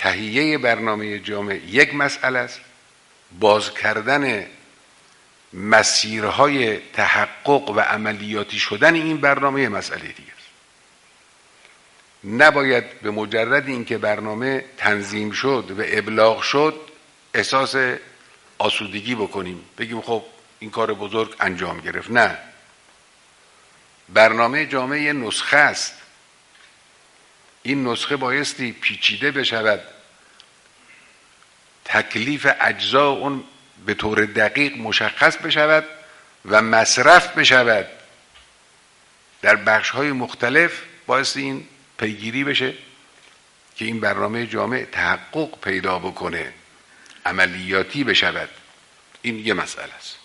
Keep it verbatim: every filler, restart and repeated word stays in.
تهیه برنامه جامع یک مسئله است، باز کردن مسیرهای تحقق و عملیاتی شدن این برنامه مسئله دیگه است. نباید به مجرد اینکه برنامه تنظیم شد و ابلاغ شد احساس آسودگی بکنیم، بگیم خب این کار بزرگ انجام گرفت. نه، برنامه جامع یه نسخه است. این نسخه بایستی پیچیده بشود، تکلیف اجزا اون به طور دقیق مشخص بشود و مصرف بشود در بخش‌های مختلف. بایستی این پیگیری بشه که این برنامه جامع تحقق پیدا بکنه، عملیاتی بشود. این یه مسئله است.